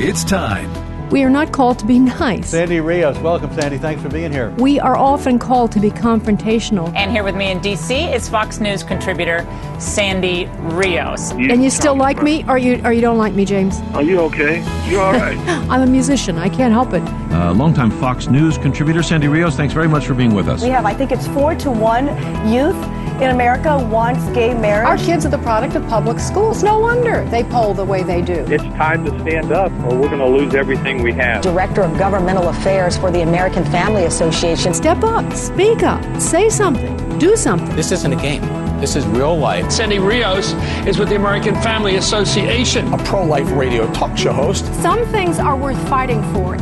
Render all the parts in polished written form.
It's time. We are not called to be nice. Sandy Rios, welcome, Sandy. Thanks for being here. We are often called to be confrontational. And here with me in D.C. is Fox News contributor Sandy Rios. And you still like me, or you don't like me, James? Are you okay? You all right? I'm a musician. I can't help it. Longtime Fox News contributor Sandy Rios, thanks very much for being with us. We have, I think it's 4-to-1 youth in America wants gay marriage. Our kids are the product of public schools. No wonder they poll the way they do. It's time to stand up or we're going to lose everything we have. Director of Governmental Affairs for the American Family Association. Step up, speak up, say something, do something. This isn't a game. This is real life. Sandy Rios is with the American Family Association. A pro-life radio talk show host. Some things are worth fighting for.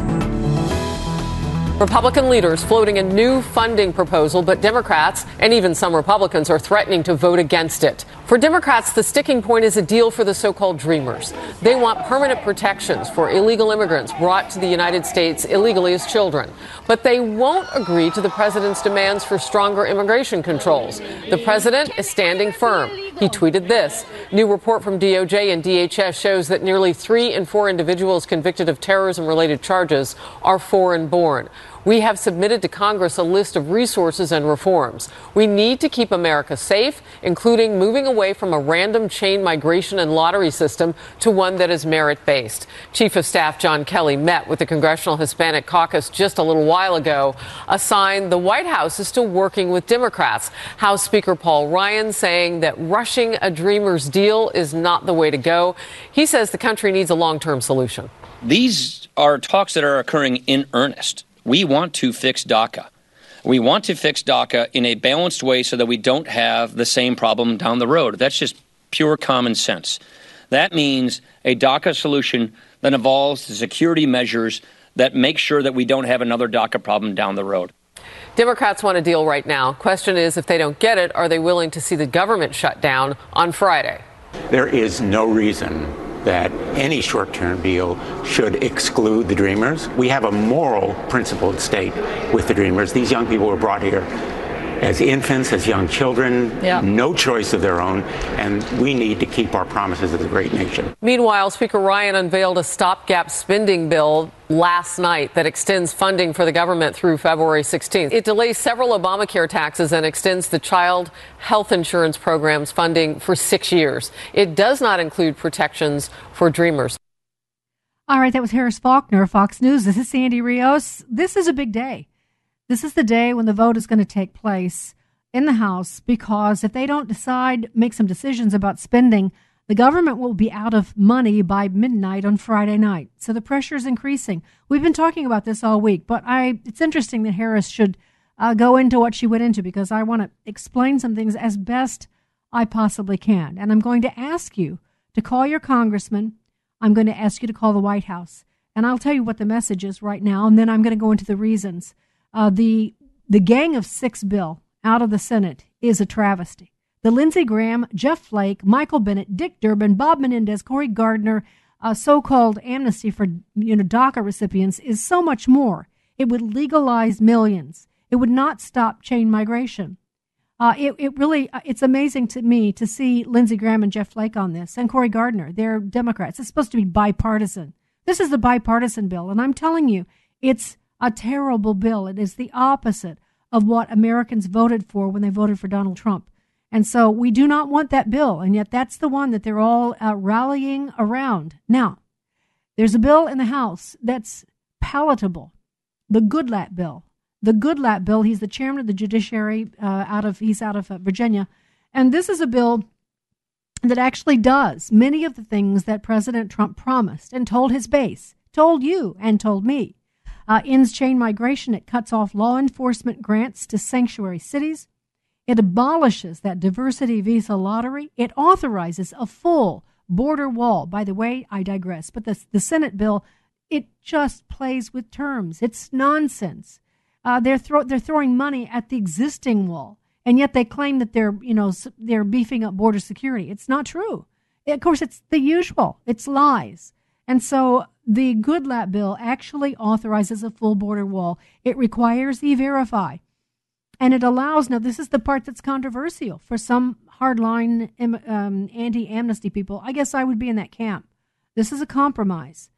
Republican leaders floating a new funding proposal, but Democrats and even some Republicans are threatening to vote against it. For Democrats, the sticking point is a deal for the so-called Dreamers. They want permanent protections for illegal immigrants brought to the United States illegally as children. But they won't agree to the president's demands for stronger immigration controls. The president is standing firm. He tweeted this. New report from DOJ and DHS shows that nearly 3 in 4 individuals convicted of terrorism-related charges are foreign-born. We have submitted to Congress a list of resources and reforms. We need to keep America safe, including moving away from a random chain migration and lottery system to one that is merit-based. Chief of Staff John Kelly met with the Congressional Hispanic Caucus just a little while ago, a sign the White House is still working with Democrats. House Speaker Paul Ryan saying that rushing a Dreamers deal is not the way to go. He says the country needs a long-term solution. These are talks that are occurring in earnest. We want to fix DACA. We want to fix DACA in a balanced way so that we don't have the same problem down the road. That's just pure common sense. That means a DACA solution that involves the security measures that make sure that we don't have another DACA problem down the road. Democrats want a deal right now. Question is, if they don't get it, are they willing to see the government shut down on Friday? There is no reason that any short-term deal should exclude the Dreamers. We have a moral principle at stake with the Dreamers. These young people were brought here as infants, as young children, no choice of their own, and we need to keep our promises as a great nation. Meanwhile, Speaker Ryan unveiled a stopgap spending bill last night that extends funding for the government through February 16th. It delays several Obamacare taxes and extends the child health insurance program's funding for 6 years. It does not include protections for Dreamers. All right, that was Harris Faulkner, Fox News. This is Sandy Rios. This is a big day. This is the day when the vote is going to take place in the House, because if they don't make some decisions about spending, the government will be out of money by midnight on Friday night. So the pressure is increasing. We've been talking about this all week, but it's interesting that Harris should go into what she went into, because I want to explain some things as best I possibly can. And I'm going to ask you to call your congressman. I'm going to ask you to call the White House. And I'll tell you what the message is right now, and then I'm going to go into the reasons. The Gang of Six bill out of the Senate is a travesty. The Lindsey Graham, Jeff Flake, Michael Bennet, Dick Durbin, Bob Menendez, Cory Gardner, so-called amnesty for DACA recipients is so much more. It would legalize millions. It would not stop chain migration. It's amazing to me to see Lindsey Graham and Jeff Flake on this, and Cory Gardner. They're Democrats. It's supposed to be bipartisan. This is the bipartisan bill, and I'm telling you, it's a terrible bill. It is the opposite of what Americans voted for when they voted for Donald Trump. And so we do not want that bill, and yet that's the one that they're all rallying around. Now, there's a bill in the House that's palatable, the Goodlatte bill. The Goodlatte bill, he's the chairman of the judiciary, he's out of Virginia. And this is a bill that actually does many of the things that President Trump promised and told his base, told you and told me. Ends chain migration. It cuts off law enforcement grants to sanctuary cities. It abolishes that diversity visa lottery. It authorizes a full border wall. By the way, I digress. But the Senate bill, it just plays with terms. It's nonsense. They're throwing money at the existing wall, and yet they claim that they're beefing up border security. It's not true. Of course, it's the usual. It's lies. And so the Goodlatte bill actually authorizes a full border wall. It requires E-Verify. And it allows, now this is the part that's controversial for some hardline anti-amnesty people. I guess I would be in that camp. This is a compromise.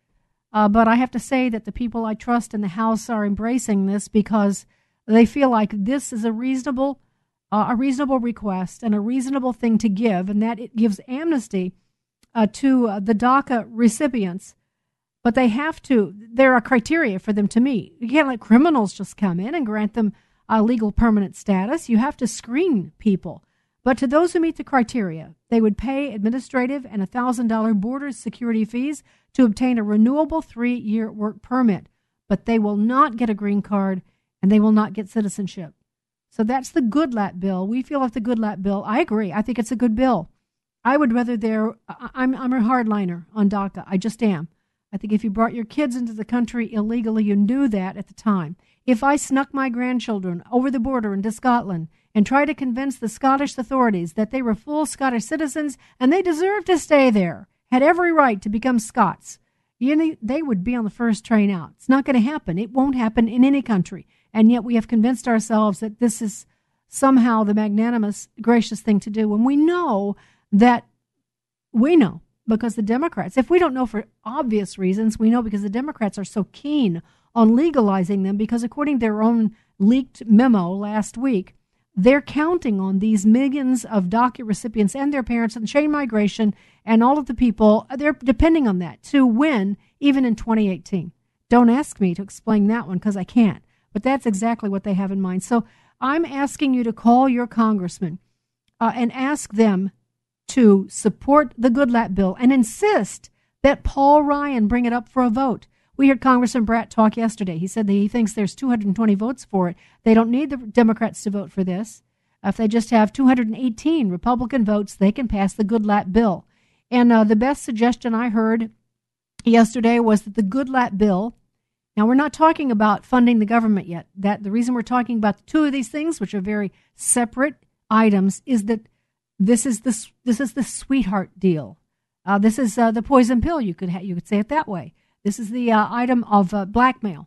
But I have to say that the people I trust in the House are embracing this because they feel like this is a reasonable request and a reasonable thing to give, and that it gives amnesty to the DACA recipients. But they have to, there are criteria for them to meet. You can't let criminals just come in and grant them legal permanent status. You have to screen people. But to those who meet the criteria, they would pay administrative and $1,000 border security fees to obtain a renewable 3-year work permit. But they will not get a green card, and they will not get citizenship. So that's the Goodlatte bill. We feel like the Goodlatte bill, I agree. I think it's a good bill. I would rather I'm a hardliner on DACA. I just am. I think if you brought your kids into the country illegally, you knew that at the time. If I snuck my grandchildren over the border into Scotland and tried to convince the Scottish authorities that they were full Scottish citizens and they deserved to stay there, had every right to become Scots, they would be on the first train out. It's not going to happen. It won't happen in any country. And yet we have convinced ourselves that this is somehow the magnanimous, gracious thing to do. And we know because the Democrats, if we don't know for obvious reasons, we know because the Democrats are so keen on legalizing them because according to their own leaked memo last week, they're counting on these millions of DACA recipients and their parents and chain migration and all of the people, they're depending on that to win even in 2018. Don't ask me to explain that one because I can't. But that's exactly what they have in mind. So I'm asking you to call your congressman and ask them to support the Goodlatte bill and insist that Paul Ryan bring it up for a vote. We heard Congressman Bratt talk yesterday. He said that he thinks there's 220 votes for it. They don't need the Democrats to vote for this. If they just have 218 Republican votes, they can pass the Goodlatte bill. And the best suggestion I heard yesterday was that the Goodlatte bill, now we're not talking about funding the government yet. That the reason we're talking about the two of these things, which are very separate items, is that this is the sweetheart deal. This is the poison pill. You could say it that way. This is the item of blackmail.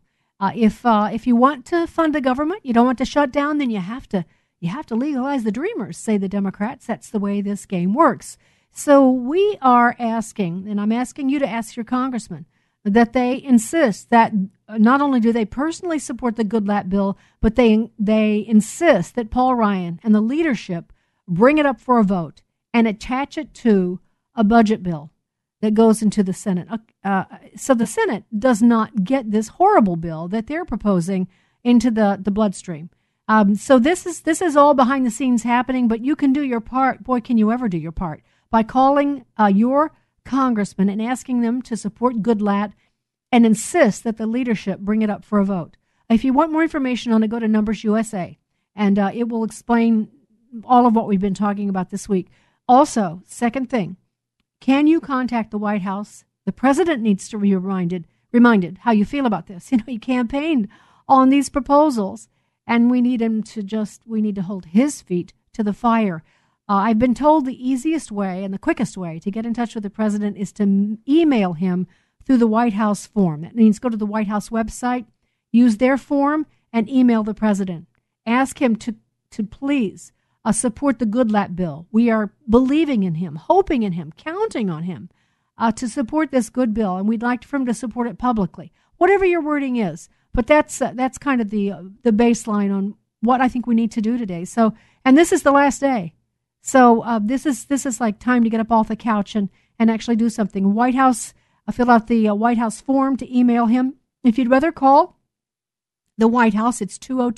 If you want to fund the government, you don't want to shut down, then you have to legalize the Dreamers, say the Democrats. That's the way this game works. So we are asking, and I'm asking you to ask your congressman, that they insist that not only do they personally support the Goodlatte bill, but they insist that Paul Ryan and the leadership bring it up for a vote and attach it to a budget bill that goes into the Senate. So the Senate does not get this horrible bill that they're proposing into the bloodstream. So this is all behind the scenes happening, but you can do your part. Boy, can you ever do your part by calling your congressman and asking them to support Goodlatte and insist that the leadership bring it up for a vote. If you want more information on it, go to Numbers USA, and it will explain all of what we've been talking about this week. Also, second thing, can you contact the White House? The president needs to be reminded how you feel about this. He campaigned on these proposals, and we need to hold his feet to the fire. I've been told the easiest way and the quickest way to get in touch with the president is to email him through the White House form. That means go to the White House website, use their form, and email the president. Ask him to please support the Goodlatte bill. We are believing in him, hoping in him, counting on him to support this good bill, and we'd like for him to support it publicly. Whatever your wording is, but that's kind of the baseline on what I think we need to do today. So, and this is the last day. So this is like time to get up off the couch and actually do something. White House, fill out the White House form to email him. If you'd rather call the White House, it's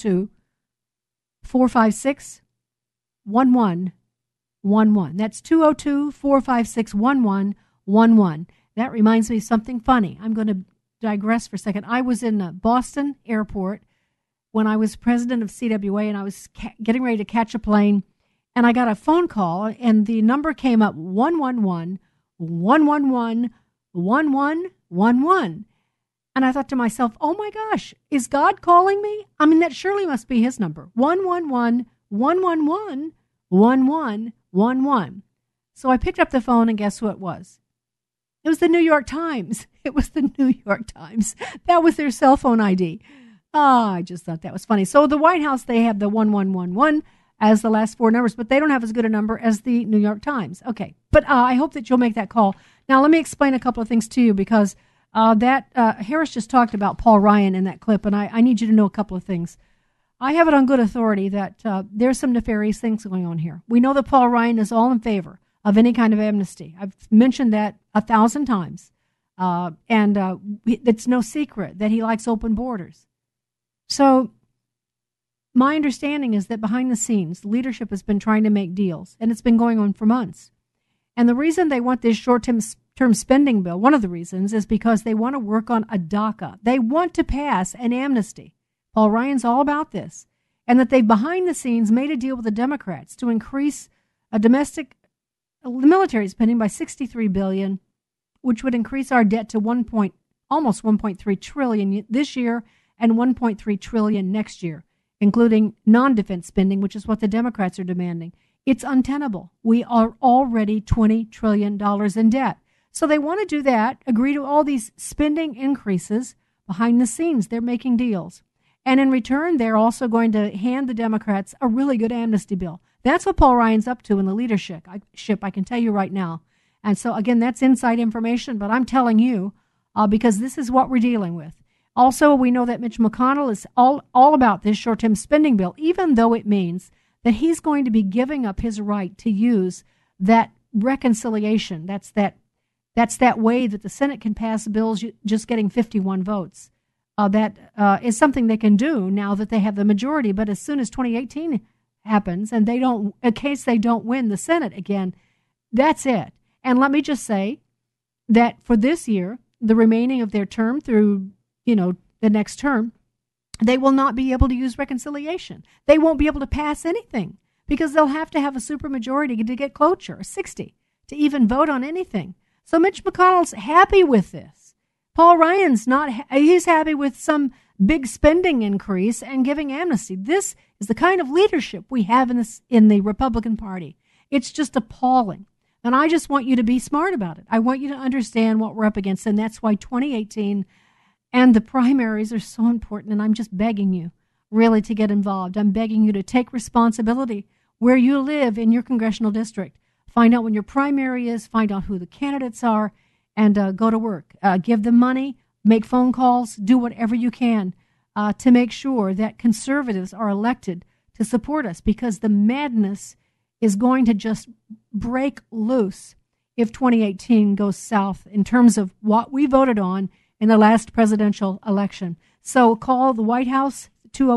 202-456-1111. That's 202-456-1111. That reminds me of something funny. I'm going to digress for a second. I was in Boston Airport when I was president of CWA, and I was getting ready to catch a plane, and I got a phone call, and the number came up 111-111-1111. And I thought to myself, oh my gosh, is God calling me? I mean, that surely must be his number. 111-111-1111. So I picked up the phone, and guess who it was? It was the New York Times. It was the New York Times. That was their cell phone ID. I just thought that was funny. So the White House, they have the 1111 as the last four numbers, but they don't have as good a number as the New York Times. Okay, but I hope that you'll make that call. Now, let me explain a couple of things to you, because Harris just talked about Paul Ryan in that clip, and I need you to know a couple of things. I have it on good authority that there's some nefarious things going on here. We know that Paul Ryan is all in favor of any kind of amnesty. I've mentioned that 1,000 times. It's no secret that he likes open borders. So my understanding is that behind the scenes, leadership has been trying to make deals, and it's been going on for months. And the reason they want this short-term spending bill, one of the reasons, is because they want to work on a DACA. They want to pass an amnesty. Paul Ryan's all about this. And that they've behind the scenes made a deal with the Democrats to increase the military spending by $63 billion, which would increase our debt to almost $1.3 trillion this year and $1.3 trillion next year, including non-defense spending, which is what the Democrats are demanding. It's untenable. We are already $20 trillion in debt. So they want to do that, agree to all these spending increases. Behind the scenes, they're making deals. And in return, they're also going to hand the Democrats a really good amnesty bill. That's what Paul Ryan's up to in the leadership, I can tell you right now. And so, again, that's inside information, but I'm telling you because this is what we're dealing with. Also, we know that Mitch McConnell is all about this short-term spending bill, even though it means that he's going to be giving up his right to use that reconciliation. That's that way that the Senate can pass bills just getting 51 votes. That is something they can do now that they have the majority. But as soon as 2018 happens and in case they don't win the Senate again, that's it. And let me just say that for this year, the remaining of their term through, the next term, they will not be able to use reconciliation. They won't be able to pass anything because they'll have to have a supermajority to get cloture, 60, to even vote on anything. So Mitch McConnell's happy with this. Paul Ryan's not. He's happy with some big spending increase and giving amnesty. This is the kind of leadership we have in the Republican Party. It's just appalling. And I just want you to be smart about it. I want you to understand what we're up against, and that's why 2018 and the primaries are so important, and I'm just begging you really to get involved. I'm begging you to take responsibility where you live in your congressional district. Find out when your primary is, find out who the candidates are, and go to work. Give them money, make phone calls, do whatever you can to make sure that conservatives are elected to support us, because the madness is going to just break loose if 2018 goes south in terms of what we voted on in the last presidential election. So call the White House,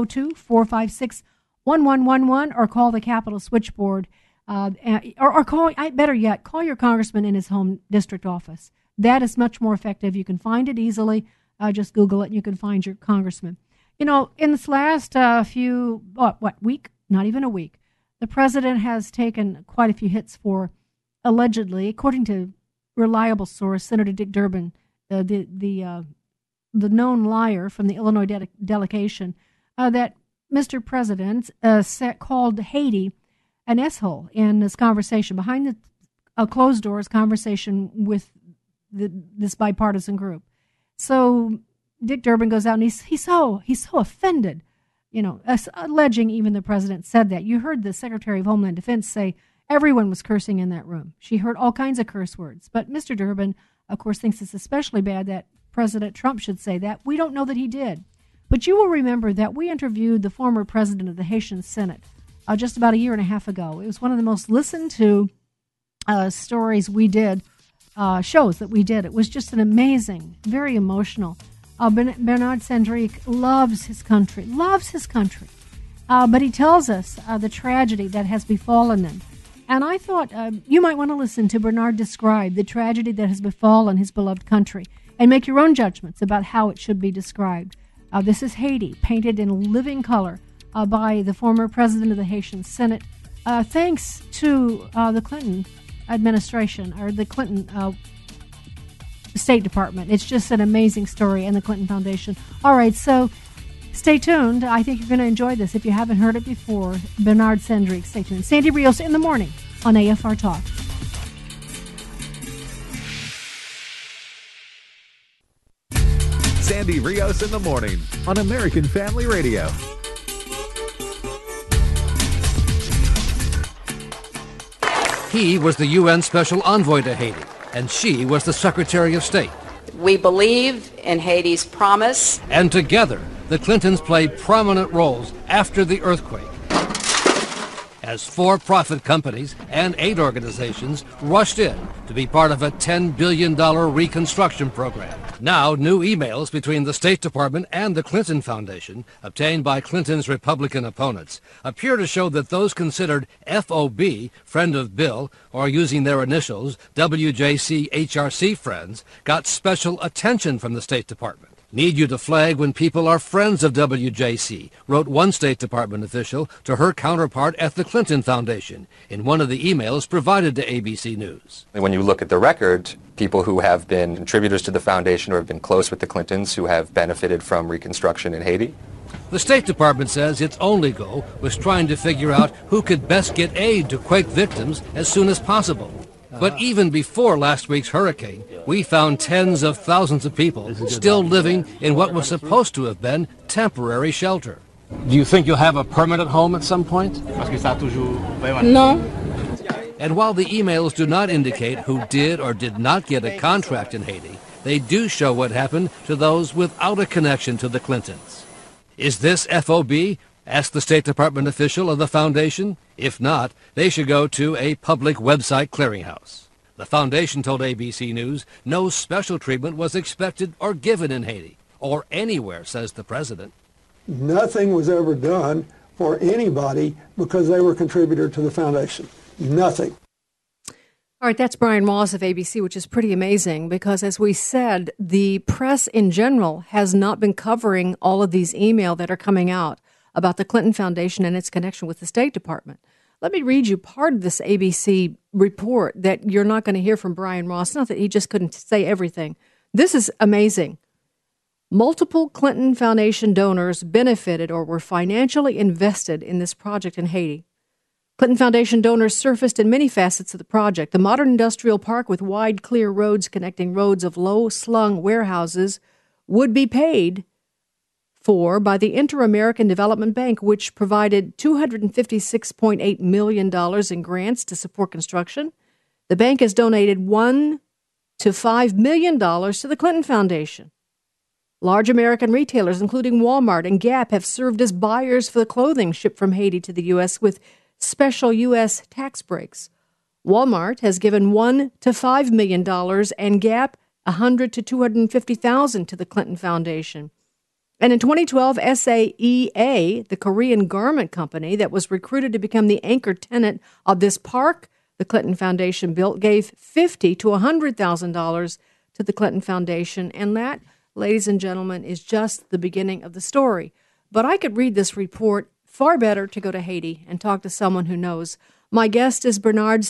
202-456-1111, or call the Capitol switchboard, or call, better yet, call your congressman in his home district office. That is much more effective. You can find it easily. Just Google it, and you can find your congressman. In this last week, not even a week, the president has taken quite a few hits for, allegedly, according to reliable source, Senator Dick Durbin, the known liar from the Illinois delegation, that Mr. President called Haiti an S-hole in this conversation, behind the closed doors conversation with this bipartisan group. So Dick Durbin goes out and he's so offended, alleging even the president said that. You heard the Secretary of Homeland Defense say everyone was cursing in that room. She heard all kinds of curse words. But Mr. Durbin, of course, thinks it's especially bad that President Trump should say that. We don't know that he did. But you will remember that we interviewed the former president of the Haitian Senate just about a year and a half ago. It was one of the most listened to stories we did, shows that we did. It was just an amazing, very emotional. Bernard Sandrick loves his country, but he tells us the tragedy that has befallen them. And I thought you might want to listen to Bernard describe the tragedy that has befallen his beloved country and make your own judgments about how it should be described. This is Haiti, painted in living color by the former president of the Haitian Senate, thanks to the Clinton administration, or the Clinton State Department. It's just an amazing story, and the Clinton Foundation. All right, so stay tuned. I think you're going to enjoy this. If you haven't heard it before, Bernard Sandrick, stay tuned. Sandy Rios in the morning on AFR Talk. Sandy Rios in the morning on American Family Radio. He was the UN Special Envoy to Haiti, and she was the Secretary of State. We believe in Haiti's promise. And together, the Clintons played prominent roles after the earthquake, as for-profit companies and aid organizations rushed in to be part of a $10 billion reconstruction program. Now, new emails between the State Department and the Clinton Foundation, obtained by Clinton's Republican opponents, appear to show that those considered FOB, Friend of Bill, or using their initials, WJC HRC Friends, got special attention from the State Department. Need you to flag when people are friends of WJC, wrote one State Department official to her counterpart at the Clinton Foundation in one of the emails provided to ABC News. When you look at the record, people who have been contributors to the foundation or have been close with the Clintons who have benefited from reconstruction in Haiti. The State Department says its only goal was trying to figure out who could best get aid to quake victims as soon as possible. But even before last week's hurricane, we found tens of thousands of people still living in what was supposed to have been temporary shelter. Do you think you'll have a permanent home at some point? No. And while the emails do not indicate who did or did not get a contract in Haiti, they do show what happened to those without a connection to the Clintons. Is this FOB? Asked the State Department official of the foundation. If not, they should go to a public website clearinghouse. The foundation told ABC News no special treatment was expected or given in Haiti, or anywhere, says the president. Nothing was ever done for anybody because they were a contributor to the foundation. Nothing. All right, that's Brian Ross of ABC, which is pretty amazing because, as we said, the press in general has not been covering all of these emails that are coming out about the Clinton Foundation and its connection with the State Department. Let me read you part of this ABC report that you're not going to hear from Brian Ross. Not that he just couldn't say everything. This is amazing. Multiple Clinton Foundation donors benefited or were financially invested in this project in Haiti. Clinton Foundation donors surfaced in many facets of the project. The modern industrial park with wide, clear roads connecting roads of low-slung warehouses would be paid for by the Inter-American Development Bank, which provided $256.8 million in grants to support construction. The bank has donated $1 to $5 million to the Clinton Foundation. Large American retailers, including Walmart and Gap, have served as buyers for the clothing shipped from Haiti to the U.S. with special U.S. tax breaks. Walmart has given $1 to $5 million and Gap $100,000 to $250,000 to the Clinton Foundation. And in 2012, SAEA, the Korean garment company that was recruited to become the anchor tenant of this park the Clinton Foundation built, gave $50,000 to $100,000 to the Clinton Foundation. And that, ladies and gentlemen, is just the beginning of the story. But I could read this report. Far better to go to Haiti and talk to someone who knows. My guest is Bernard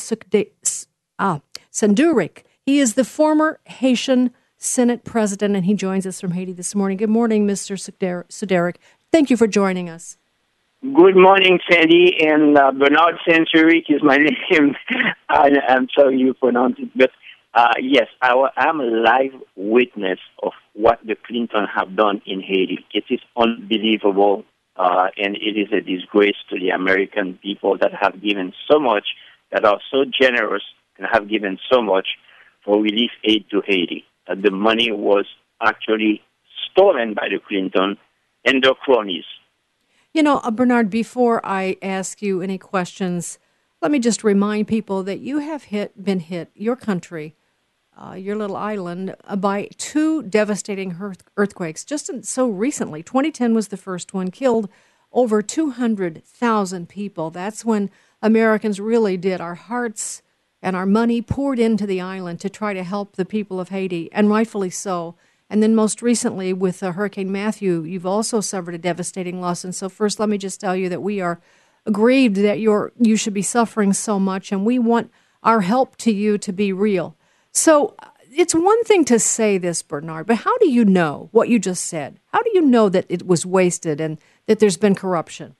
Sandurik. He is the former Haitian Senate president, and he joins us from Haiti this morning. Good morning, Mr. Sandurik. Thank you for joining us. Good morning, Sandy, and Bernard Sandurik is my name. I'm sorry you pronounce it, but yes, I'm a live witness of what the Clintons have done in Haiti. It is unbelievable, and it is a disgrace to the American people that have given so much, that are so generous, and have given so much for relief aid to Haiti. The money was actually stolen by the Clintons and their cronies. You know, Bernard, before I ask you any questions, let me just remind people that you have been hit, your country, your little island, by two devastating earthquakes just so recently. 2010 was the first one, killed over 200,000 people. That's when Americans really did. Our hearts and our money poured into the island to try to help the people of Haiti, and rightfully so. And then most recently with Hurricane Matthew, you've also suffered a devastating loss. And so first, let me just tell you that we are grieved that you should be suffering so much, and we want our help to you to be real. So it's one thing to say this, Bernard, but how do you know what you just said? How do you know that it was wasted and that there's been corruption?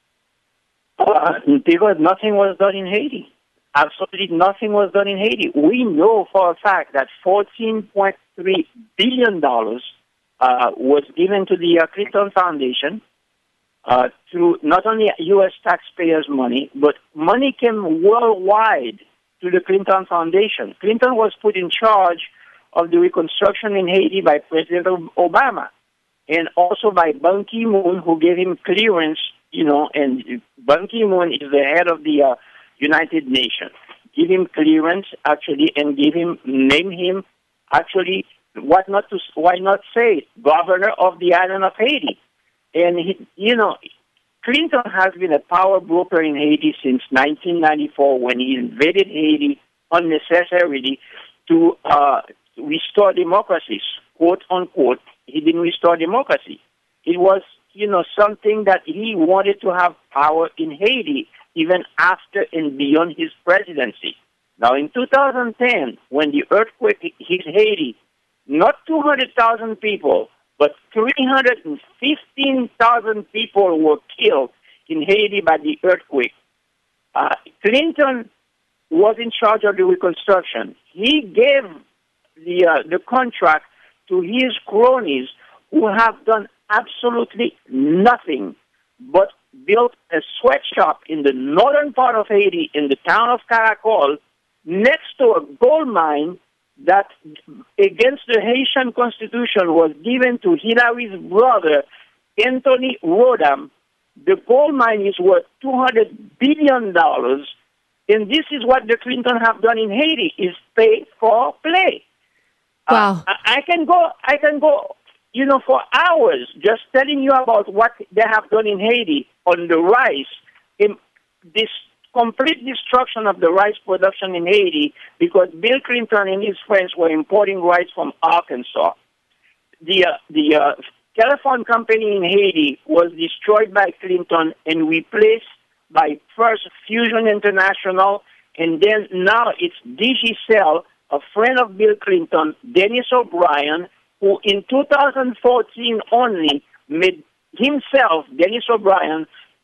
Because nothing was done in Haiti. Absolutely nothing was done in Haiti. We know for a fact that $14.3 billion was given to the Clinton Foundation through not only U.S. taxpayers' money, but money came worldwide to the Clinton Foundation. Clinton was put in charge of the reconstruction in Haiti by President Obama, and also by Ban Ki-moon, who gave him clearance, and Ban Ki-moon is the head of the United Nations. Give him clearance, actually, and name him, actually, why not say governor of the island of Haiti? And, Clinton has been a power broker in Haiti since 1994 when he invaded Haiti unnecessarily to restore democracy, quote unquote. He didn't restore democracy. It was, something that he wanted to have power in Haiti even after and beyond his presidency. Now, in 2010, when the earthquake hit Haiti, not 200,000 people, but 315,000 people were killed in Haiti by the earthquake. Clinton was in charge of the reconstruction. He gave the contract to his cronies who have done absolutely nothing but built a sweatshop in the northern part of Haiti, in the town of Caracol, next to a gold mine that, against the Haitian Constitution, was given to Hillary's brother, Anthony Rodham. The gold mine is worth $200 billion, and this is what the Clinton have done in Haiti, is pay for play. Wow. I can go, for hours just telling you about what they have done in Haiti on the rice, in this complete destruction of the rice production in Haiti, because Bill Clinton and his friends were importing rice from Arkansas. The telephone company in Haiti was destroyed by Clinton and replaced by first Fusion International, and then now it's Digicel, a friend of Bill Clinton, Dennis O'Brien, who in 2014 only made himself, Dennis O'Brien,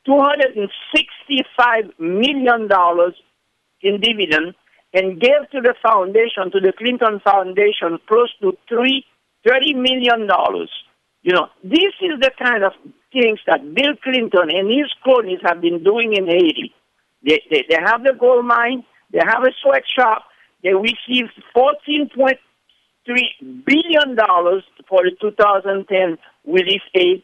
$265 million in dividend, and gave to the foundation, to the Clinton Foundation, close to $30 million. This is the kind of things that Bill Clinton and his cronies have been doing in Haiti. They have the gold mine, they have a sweatshop, they received $14.3 billion for the 2010 relief aid.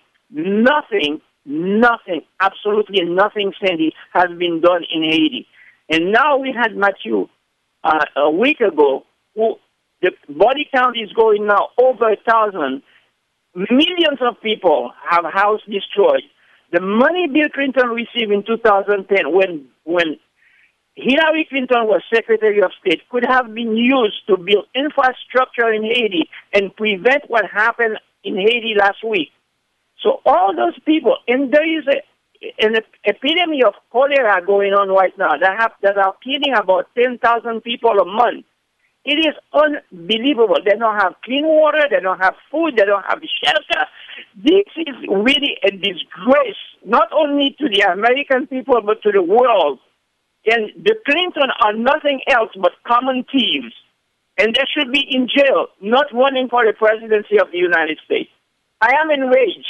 Nothing, absolutely nothing, Sandy, has been done in Haiti. And now we had Matthew a week ago, who the body count is going now over 1,000. Millions of people have houses destroyed. The money Bill Clinton received in 2010 when Hillary Clinton was Secretary of State could have been used to build infrastructure in Haiti and prevent what happened in Haiti last week. So all those people, and there is an epidemic of cholera going on right now that are killing about 10,000 people a month. It is unbelievable. They don't have clean water, they don't have food, they don't have shelter. This is really a disgrace, not only to the American people, but to the world. And the Clinton are nothing else but common thieves. And they should be in jail, not running for the presidency of the United States. I am enraged.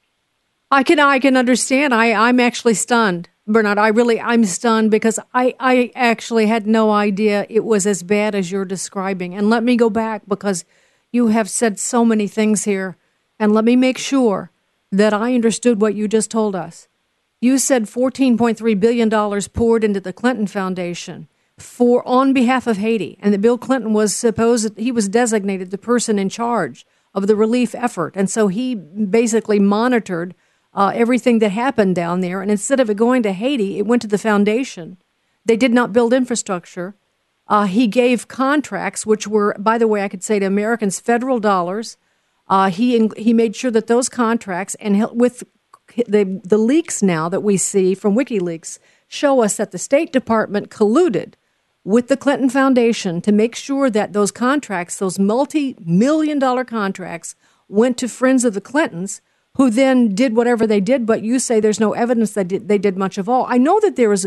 I can understand. I'm actually stunned, Bernard. I'm stunned because I actually had no idea it was as bad as you're describing. And let me go back, because you have said so many things here, and let me make sure that I understood what you just told us. You said $14.3 billion poured into the Clinton Foundation on behalf of Haiti, and that Bill Clinton was he was designated the person in charge of the relief effort, and so he basically monitored everything that happened down there, and instead of it going to Haiti, it went to the foundation. They did not build infrastructure. He gave contracts, which were, by the way, I could say to Americans, federal dollars. He made sure that those contracts, and with the leaks now that we see from WikiLeaks, show us that the State Department colluded with the Clinton Foundation to make sure that those contracts, those multi-million-dollar contracts, went to friends of the Clintons, who then did whatever they did, but you say there's no evidence that they did much of all. I know that there was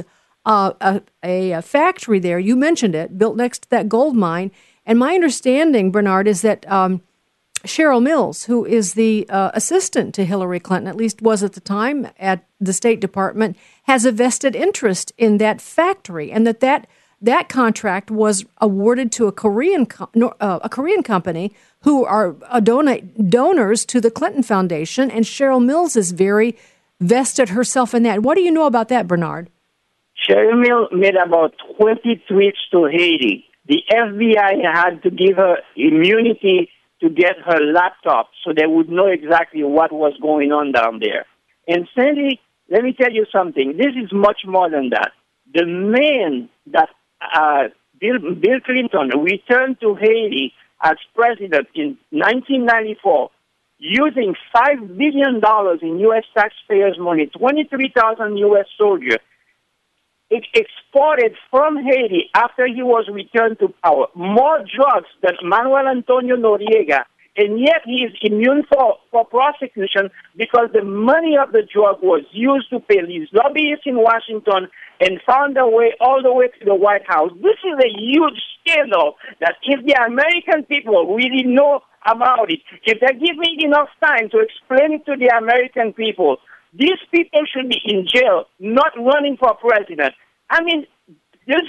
a factory there, you mentioned it, built next to that gold mine, and my understanding, Bernard, is that Cheryl Mills, who is the assistant to Hillary Clinton, at least was at the time at the State Department, has a vested interest in that factory, and that that contract was awarded to a Korean company who are donors to the Clinton Foundation, and Cheryl Mills is very vested herself in that. What do you know about that, Bernard? Cheryl Mills made about 20 trips to Haiti. The FBI had to give her immunity to get her laptop so they would know exactly what was going on down there. And Sandy, let me tell you something. This is much more than that. The man that Bill Clinton returned to Haiti as president in 1994, using $5 billion in U.S. taxpayers' money, 23,000 U.S. soldiers, it exported from Haiti after he was returned to power more drugs than Manuel Antonio Noriega, and yet he is immune for prosecution because the money of the drug was used to pay these lobbyists in Washington and found their way all the way to the White House. This is a huge scandal that if the American people really know about it, if they give me enough time to explain it to the American people, these people should be in jail, not running for president. I mean, the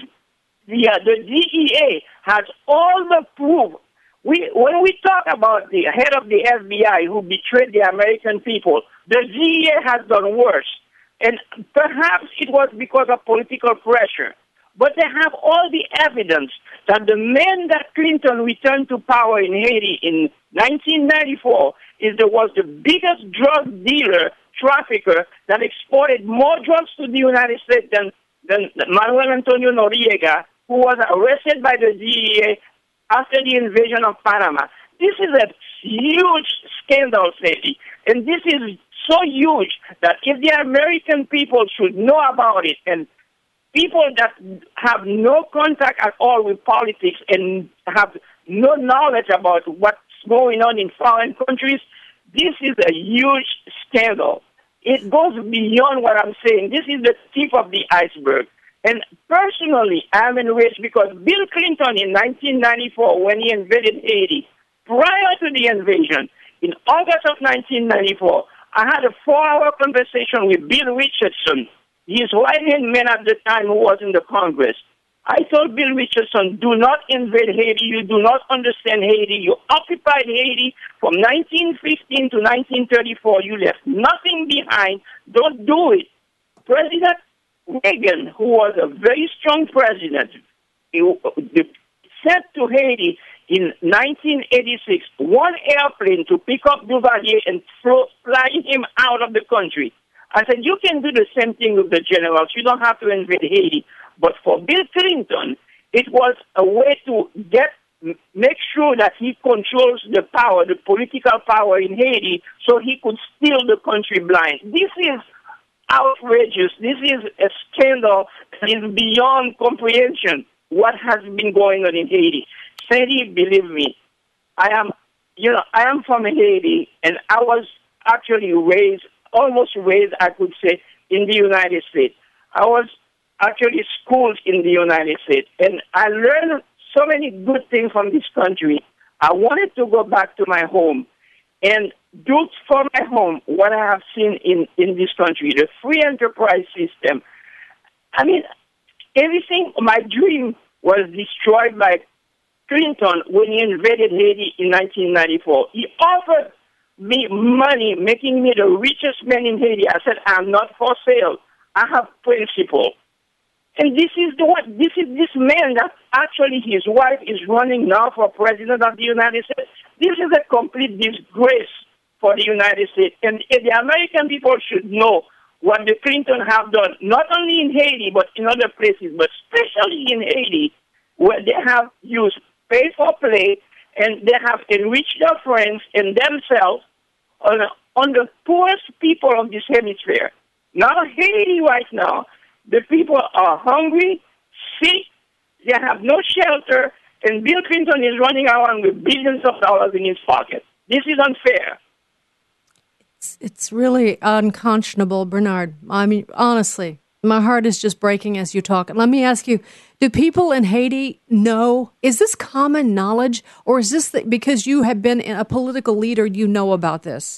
DEA has all the proof. When we talk about the head of the FBI who betrayed the American people, the DEA has done worse. And perhaps it was because of political pressure. But they have all the evidence that the man that Clinton returned to power in Haiti in 1994 was the biggest drug dealer, trafficker, that exported more drugs to the United States than Manuel Antonio Noriega, who was arrested by the DEA after the invasion of Panama. This is a huge scandal, Sadie. And this is so huge that if the American people should know about it, and people that have no contact at all with politics and have no knowledge about what's going on in foreign countries, this is a huge scandal. It goes beyond what I'm saying. This is the tip of the iceberg. And personally, I'm enraged because Bill Clinton in 1994, when he invaded Haiti, prior to the invasion, in August of 1994, I had a 4-hour conversation with Bill Richardson, his right-hand man at the time who was in the Congress. I told Bill Richardson, do not invade Haiti. You do not understand Haiti. You occupied Haiti from 1915 to 1934. You left nothing behind. Don't do it. President Reagan, who was a very strong president, sent to Haiti in 1986 one airplane to pick up Duvalier and fly him out of the country. I said, you can do the same thing with the generals. You don't have to invade Haiti. But for Bill Clinton, it was a way to make sure that he controls the power, the political power in Haiti, so he could steal the country blind. This is outrageous. This is a scandal that is beyond comprehension. What has been going on in Haiti? Sandy, believe me, I am from Haiti, and I was actually almost raised, I could say, in the United States. I was actually schooled in the United States, and I learned so many good things from this country. I wanted to go back to my home and do for my home what I have seen in this country, the free enterprise system. I mean, everything, my dream was destroyed by Clinton when he invaded Haiti in 1994. He offered me money, making me the richest man in Haiti. I said, I'm not for sale. I have principle. And this is this man that actually his wife is running now for president of the United States. This is a complete disgrace for the United States. And the American people should know what the Clinton have done, not only in Haiti, but in other places, but especially in Haiti, where they have used pay for play, and they have enriched their friends and themselves on the poorest people of this hemisphere. Now, Haiti right now, the people are hungry, sick, they have no shelter, and Bill Clinton is running around with billions of dollars in his pocket. This is unfair. It's really unconscionable, Bernard. I mean, honestly, my heart is just breaking as you talk. And let me ask you, do people in Haiti know? Is this common knowledge, or is this because you have been a political leader, you know about this?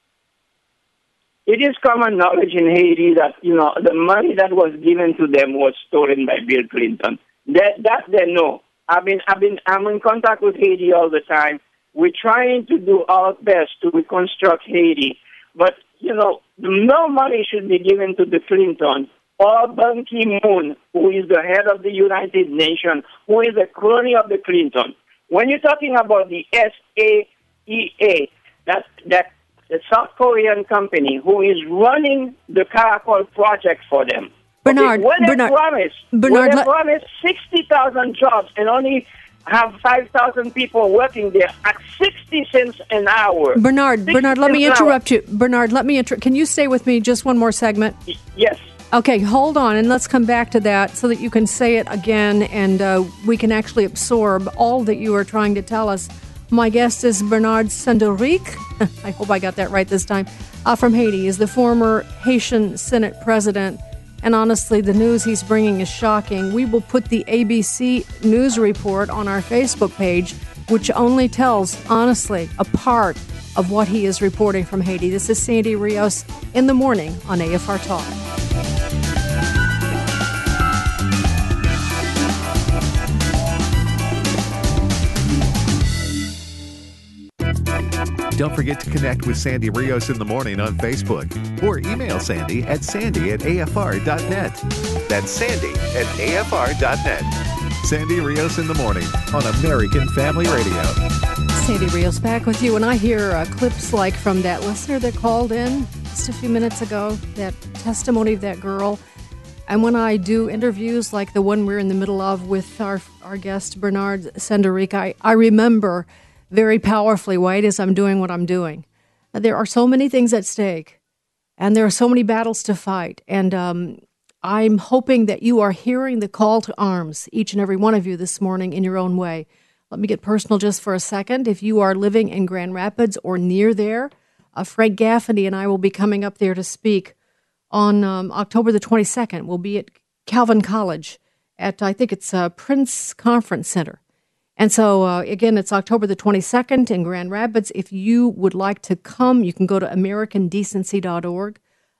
It is common knowledge in Haiti that, the money that was given to them was stolen by Bill Clinton. That they know. I'm in contact with Haiti all the time. We're trying to do our best to reconstruct Haiti, but no money should be given to the Clintons or Ban Ki-moon, who is the head of the United Nations, who is a crony of the Clintons. When you're talking about the SAEA, that the South Korean company who is running the Caracol project for them. Bernard, When they promise 60,000 jobs and only have 5,000 people working there at 60 cents an hour. Bernard, let me interrupt you. Bernard, can you stay with me just one more segment? Yes. Okay, hold on, and let's come back to that so that you can say it again and we can actually absorb all that you are trying to tell us. My guest is Bernard Senderique. I hope I got that right this time. From Haiti. Is the former Haitian Senate president. And honestly, the news he's bringing is shocking. We will put the ABC News report on our Facebook page, which only tells, honestly, a part of what he is reporting from Haiti. This is Sandy Rios in the morning on AFR Talk. Don't forget to connect with Sandy Rios in the morning on Facebook or email Sandy at sandy@afr.net. That's sandy@afr.net. Sandy Rios in the morning on American Family Radio. Sandy Rios back with you. And I hear clips like from that listener that called in just a few minutes ago, that testimony of that girl. And when I do interviews like the one we're in the middle of with our guest, Bernard Senderique, I remember very powerfully why it is I'm doing what I'm doing. There are so many things at stake, and there are so many battles to fight. And I'm hoping that you are hearing the call to arms, each and every one of you this morning in your own way. Let me get personal just for a second. If you are living in Grand Rapids or near there, Frank Gaffney and I will be coming up there to speak on October the 22nd. We'll be at Calvin College at, I think it's Prince Conference Center. And so, again, it's October the 22nd in Grand Rapids. If you would like to come, you can go to AmericanDecency.org,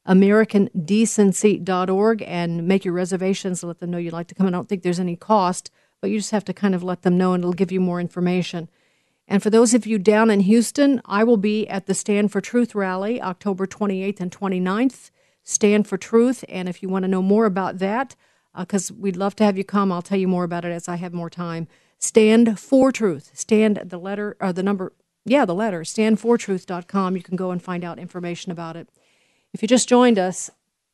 AmericanDecency.org, and make your reservations and let them know you'd like to come. I don't think there's any cost, but you just have to kind of let them know, and it'll give you more information. And for those of you down in Houston, I will be at the Stand for Truth rally, October 28th and 29th, Stand for Truth. And if you want to know more about that, because we'd love to have you come, I'll tell you more about it as I have more time. Stand for Truth. Stand the letter, or the number, the letter, standfortruth.com. You can go and find out information about it. If you just joined us,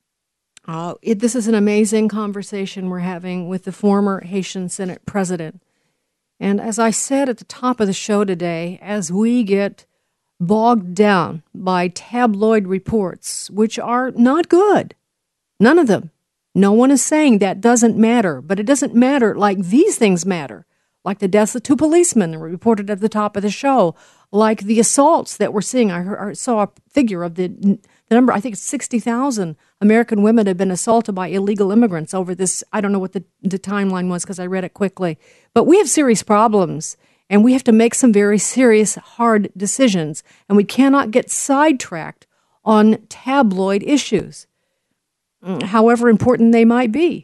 this is an amazing conversation we're having with the former Haitian Senate president. And as I said at the top of the show today, as we get bogged down by tabloid reports, which are not good, none of them. No one is saying that doesn't matter, but it doesn't matter like these things matter. Like the deaths of 2 policemen that were reported at the top of the show, like the assaults that we're seeing. I saw a figure of the number, I think it's 60,000 American women have been assaulted by illegal immigrants over this. I don't know what the timeline was because I read it quickly. But we have serious problems, and we have to make some very serious, hard decisions, and we cannot get sidetracked on tabloid issues, however important they might be.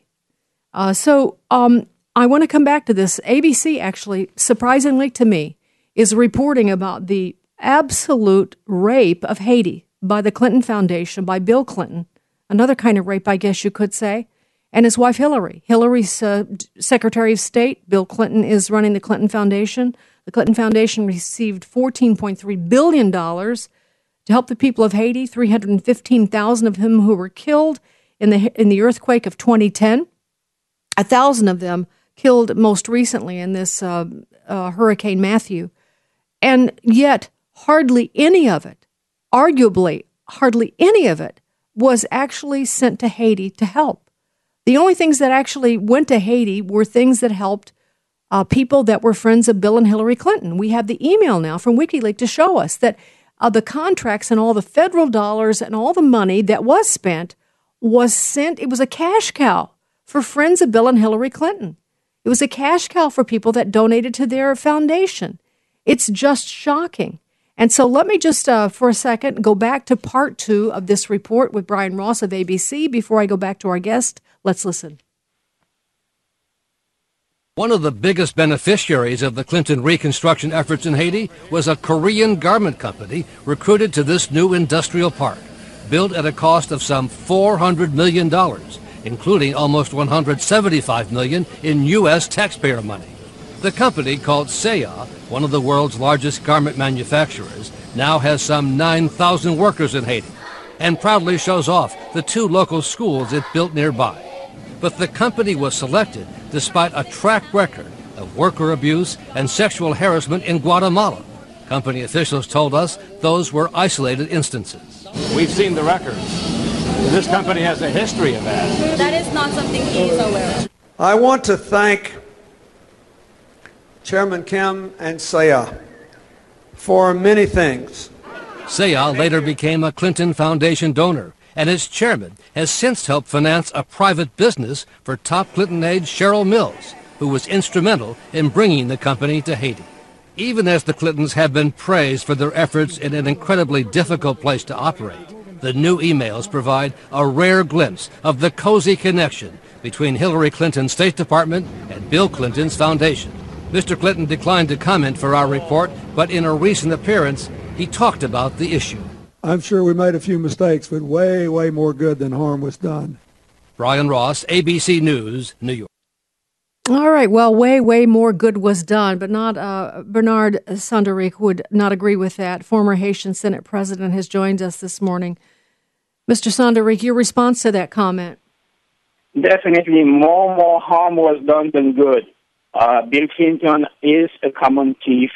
I want to come back to this. ABC, actually, surprisingly to me, is reporting about the absolute rape of Haiti by the Clinton Foundation, by Bill Clinton, another kind of rape, I guess you could say, and his wife Hillary. Hillary's Secretary of State. Bill Clinton is running the Clinton Foundation. The Clinton Foundation received $14.3 billion to help the people of Haiti, 315,000 of whom who were killed in the earthquake of 2010. 1,000 of them killed most recently in this Hurricane Matthew. And yet, hardly any of it, arguably hardly any of it, was actually sent to Haiti to help. The only things that actually went to Haiti were things that helped people that were friends of Bill and Hillary Clinton. We have the email now from WikiLeaks to show us that the contracts and all the federal dollars and all the money that was spent was sent. It was a cash cow for friends of Bill and Hillary Clinton. It was a cash cow for people that donated to their foundation. It's just shocking. And so let me just, for a second, go back to part 2 of this report with Brian Ross of ABC. Before I go back to our guest, let's listen. One of the biggest beneficiaries of the Clinton reconstruction efforts in Haiti was a Korean garment company recruited to this new industrial park, built at a cost of some $400 million, including almost $175 million in U.S. taxpayer money. The company, called Seya, one of the world's largest garment manufacturers, now has some 9,000 workers in Haiti and proudly shows off the 2 local schools it built nearby. But the company was selected despite a track record of worker abuse and sexual harassment in Guatemala. Company officials told us those were isolated instances. We've seen the records. This company has a history of that. That is not something he is aware of. I want to thank Chairman Kim and Seya for many things. Seya later became a Clinton Foundation donor, and its chairman has since helped finance a private business for top Clinton aide Cheryl Mills, who was instrumental in bringing the company to Haiti. Even as the Clintons have been praised for their efforts in an incredibly difficult place to operate, the new emails provide a rare glimpse of the cozy connection between Hillary Clinton's State Department and Bill Clinton's foundation. Mr. Clinton declined to comment for our report, but in a recent appearance, he talked about the issue. I'm sure we made a few mistakes, but way, way more good than harm was done. Brian Ross, ABC News, New York. All right. Well, way, way more good was done, but not Bernard Sanderich would not agree with that. Former Haitian Senate President has joined us this morning. Mr. Sanderich, your response to that comment? Definitely more harm was done than good. Bill Clinton is a common thief.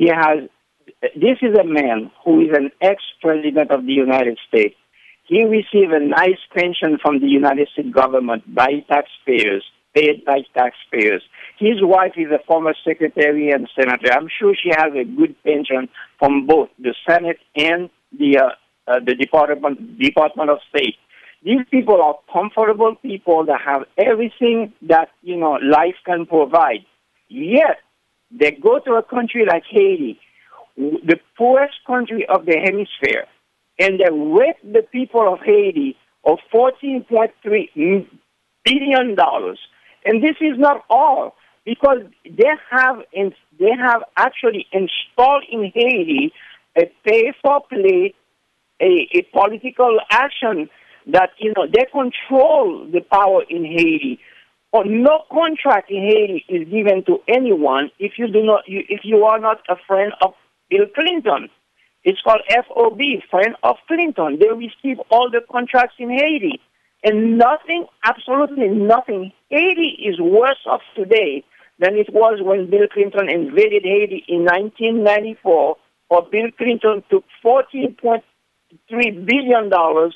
This is a man who is an ex-president of the United States. He received a nice pension from the United States government by taxpayers, paid by taxpayers. His wife is a former secretary and senator. I'm sure she has a good pension from both the Senate and the Department of State. These people are comfortable people that have everything that, life can provide. Yet, they go to a country like Haiti, the poorest country of the hemisphere, and they rape the people of Haiti of $14.3 billion. And this is not all, because they have actually installed in Haiti a pay-for-play, a political action that, they control the power in Haiti. Or no contract in Haiti is given to anyone if you are not a friend of Bill Clinton. It's called FOB, Friend of Clinton. They receive all the contracts in Haiti. And nothing, absolutely nothing. Haiti is worse off today than it was when Bill Clinton invaded Haiti in 1994, or Bill Clinton took $14.3 billion,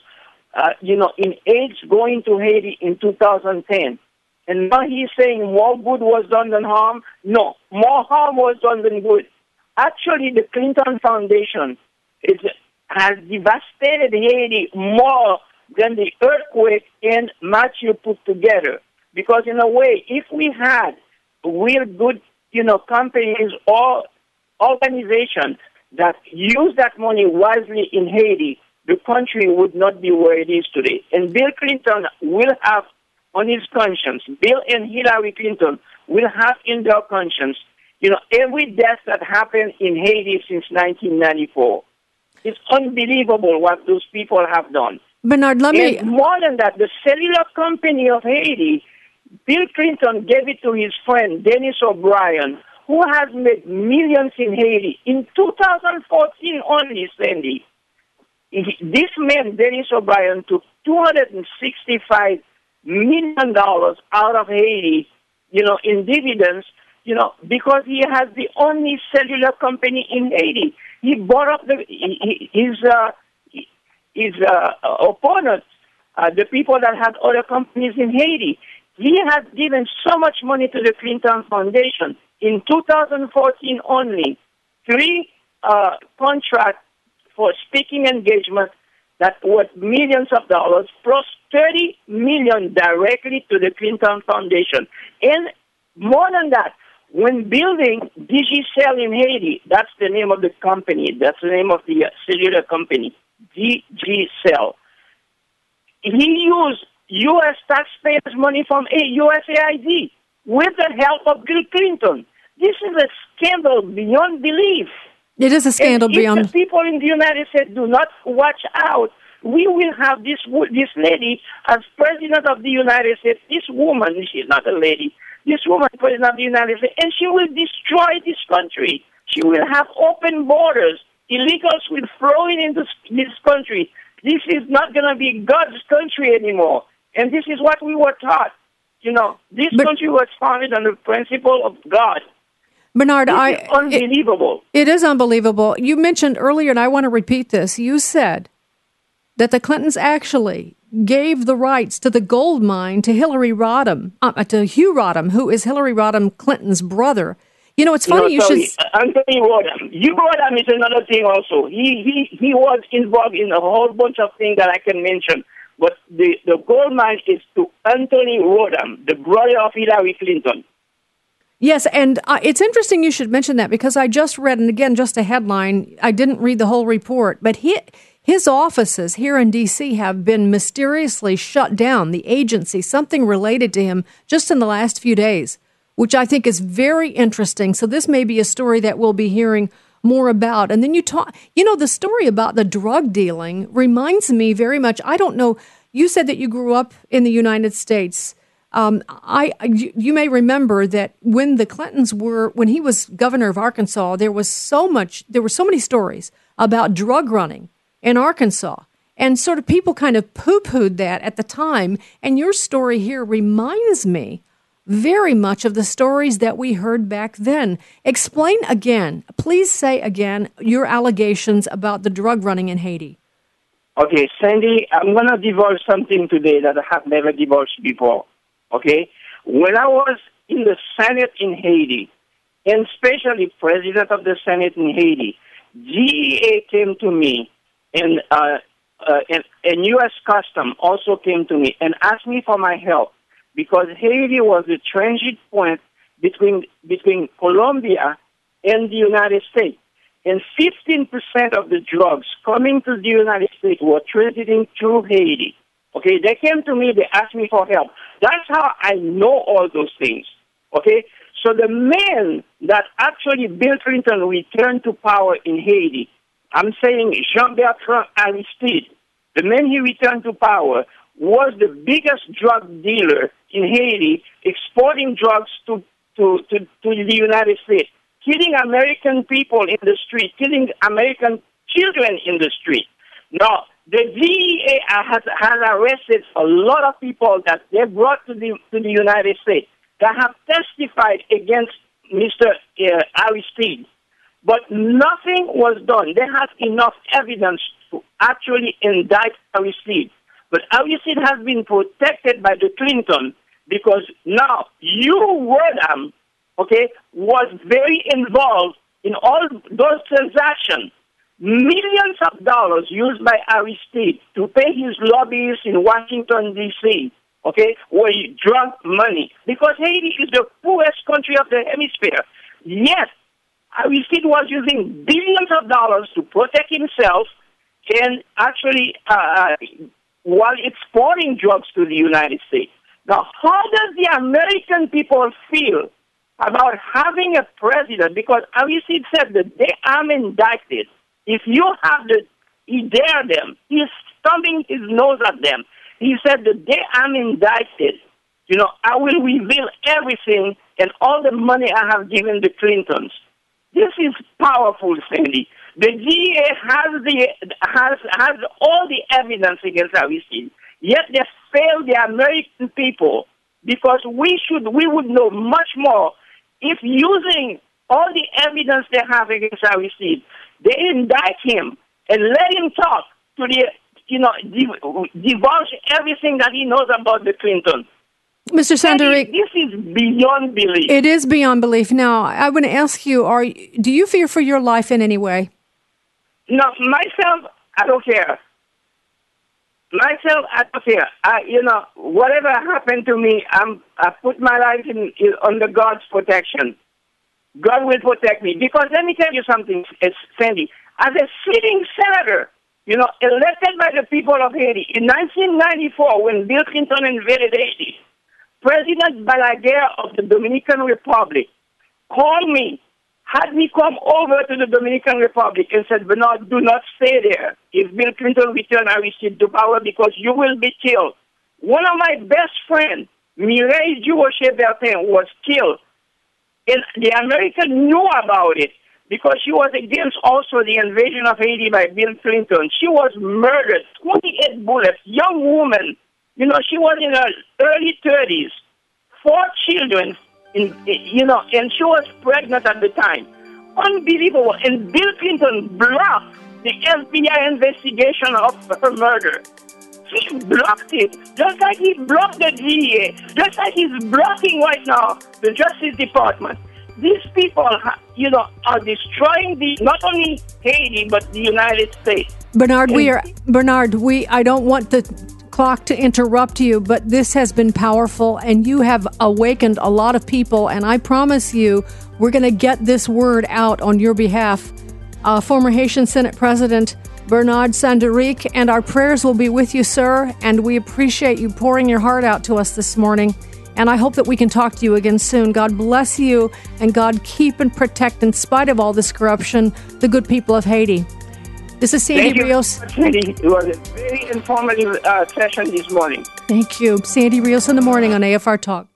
in aid going to Haiti in 2010. And now he's saying more good was done than harm. No, more harm was done than good. Actually, the Clinton Foundation has devastated Haiti more than the earthquake and Matthew put together. Because in a way, if we had real good, companies or organizations that use that money wisely in Haiti, the country would not be where it is today. And Bill Clinton will have on his conscience, Bill and Hillary Clinton will have in their conscience, every death that happened in Haiti since 1994. It's unbelievable what those people have done. Bernard, And more than that, the cellular company of Haiti, Bill Clinton gave it to his friend, Dennis O'Brien, who has made millions in Haiti. In 2014 only, Sandy, this man, Dennis O'Brien, took $265 million out of Haiti, in dividends, because he has the only cellular company in Haiti. He bought up his opponents, the people that had other companies in Haiti. He has given so much money to the Clinton Foundation. In 2014 only, 3 contracts for speaking engagement that worth millions of dollars, plus $30 million directly to the Clinton Foundation. And more than that, when building Digicel in Haiti, that's the name of the company, that's the name of the cellular company, Digicel. He used U.S. taxpayers' money from USAID. with the help of Bill Clinton. This is a scandal beyond belief. It is a scandal beyond. If the people in the United States do not watch out, we will have this lady as president of the United States. This woman, she's not a lady. This woman, president of the United States, and she will destroy this country. She will have open borders. Illegals will flow into this country. This is not going to be God's country anymore. And this is what we were taught. This country was founded on the principle of God. Bernard, it's unbelievable. It is unbelievable. You mentioned earlier, and I want to repeat this. You said that the Clintons actually gave the rights to the gold mine to to Hugh Rodham, who is Hillary Rodham Clinton's brother. It's funny Anthony Rodham. Hugh Rodham is another thing also. He was involved in a whole bunch of things that I can mention. But the gold mine is to Anthony Rodham, the brother of Hillary Clinton. Yes, and it's interesting you should mention that because I just read, and again, just a headline, I didn't read the whole report, but his offices here in D.C. have been mysteriously shut down, the agency, something related to him just in the last few days, which I think is very interesting. So this may be a story that we'll be hearing more about. And then the story about the drug dealing reminds me very much, I don't know, you said that you grew up in the United States. You may remember that when the Clintons when he was governor of Arkansas, there were so many stories about drug running in Arkansas. And sort of people kind of poo-pooed that at the time. And your story here reminds me very much of the stories that we heard back then. Explain again, please say again, your allegations about the drug running in Haiti. Okay, Sandy, I'm going to divulge something today that I have never divulged before. Okay? When I was in the Senate in Haiti, and especially president of the Senate in Haiti, DEA came to me, and U.S. Custom also came to me and asked me for my help because Haiti was the transit point between Colombia and the United States. And 15% of the drugs coming to the United States were transiting through Haiti. Okay, they came to me, they asked me for help. That's how I know all those things. Okay, so the man that actually Bill Clinton returned to power in Haiti, I'm saying Jean-Bertrand Aristide, the man he returned to power was the biggest drug dealer in Haiti, exporting drugs to the United States, killing American people in the street, killing American children in the street. Now, the DEA has arrested a lot of people that they brought to the United States that have testified against Mr. Aristide. But nothing was done. They have enough evidence to actually indict Aristide. But Aristide has been protected by the Clinton because now Hugh Rodham, was very involved in all those transactions. Millions of dollars used by Aristide to pay his lobbyists in Washington, D.C., where he drank money. Because Haiti is the poorest country of the hemisphere. Yes, Aristide was using billions of dollars to protect himself and actually while exporting drugs to the United States. Now, how does the American people feel about having a president? Because Aristide said that they are indicted. If you have he dared them. He's thumbing his nose at them. He said that they are indicted. I will reveal everything and all the money I have given the Clintons. This is powerful, Sandy. The DEA has all the evidence against Aristide, yet they failed the American people because we would know much more if using all the evidence they have against Aristide, they indict him and let him talk to divulge everything that he knows about the Clintons. Mr. Sanderick, this is beyond belief. It is beyond belief. Now, I want to ask you, do you fear for your life in any way? No, myself, I don't care. Myself, I don't care. Whatever happened to me, I put my life under God's protection. God will protect me. Because let me tell you something, Sandy. As a sitting senator, elected by the people of Haiti, in 1994, when Bill Clinton invaded Haiti, President Balaguer of the Dominican Republic called me, had me come over to the Dominican Republic and said, Bernard, do not stay there. If Bill Clinton returns Aristide to power, because you will be killed. One of my best friends, Mireille Durocher-Bertin, was killed. And the Americans knew about it because she was against also the invasion of Haiti by Bill Clinton. She was murdered, 28 bullets, young woman. You know, she was in her early 30s, 4 children, and she was pregnant at the time. Unbelievable. And Bill Clinton blocked the FBI investigation of her murder. He blocked it, just like he blocked the DEA, just like he's blocking right now the Justice Department. These people, are destroying not only Haiti, but the United States. Bernard, I don't want the clock to interrupt you, but this has been powerful, and you have awakened a lot of people, and I promise you, we're going to get this word out on your behalf. Former Haitian Senate President Bernard Sanderic, and our prayers will be with you, sir, and we appreciate you pouring your heart out to us this morning, and I hope that we can talk to you again soon. God bless you, and God keep and protect, in spite of all this corruption, the good people of Haiti. This is Sandy Rios. It was a very informative session this morning. Thank you. Sandy Rios in the morning on AFR Talk.